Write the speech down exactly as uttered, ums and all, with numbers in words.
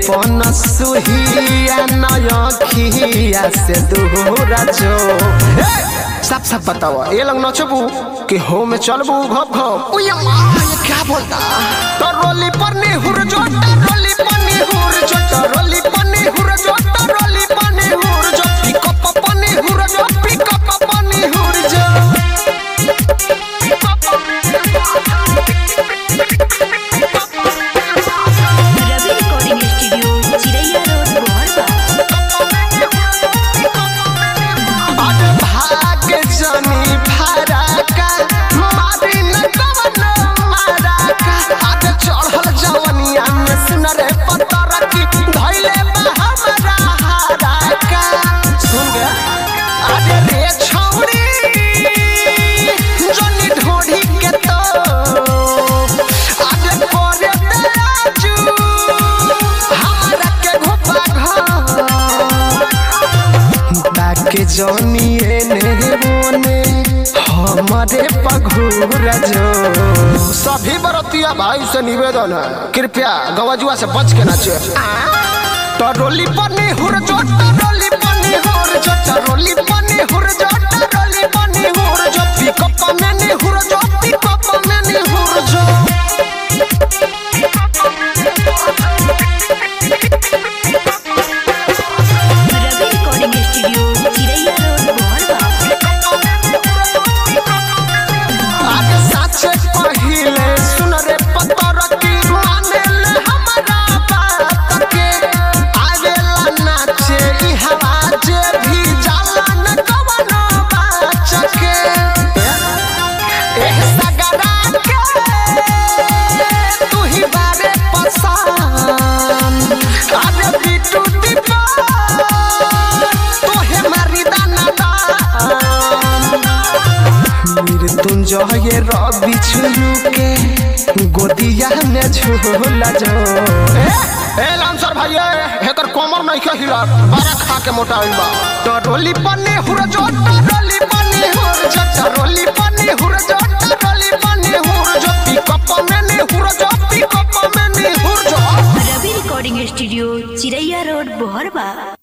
पन सुहिया नयखिया से दूरा जो सब सब बताओ ये लंग नचबू कि हो में चलबू घप घप ओया मां ये क्या बोलता तो रोली पर ने हुर जो रोली पनी हुर जो रोली पनी हुर जो रोली पनी हुर जो पिकअप पनी हुर जो पिकअप पनी हुर जो के जोनिए ने बोने हमारे पघुरा जो सभी बरतिया भाई से निवेदन है कृपया गवाजुआ से बच के नाचे तो रोली पनी हुर जो रोली पनी हुर जो रोली पनी हुर जो रोली पनी हुर जो पिकअप में नी हुर जो पिकअप में नी हुर जो तुम जो ये रवि छुलू के गोदिया में झूला जो ए लांसर भाई हेकर कमर नहीं के हिला बारा खा के मोटा होइल बा तो रोली पन्नी हुर जो रोली पन्नी हुर जो रोली पन्नी हुर जो रोली पन्नी हुर जो पिकअप में नी हुर जो पिकअप में नी हुर जो Ravi recording studio Chiraiya road बोहरबा।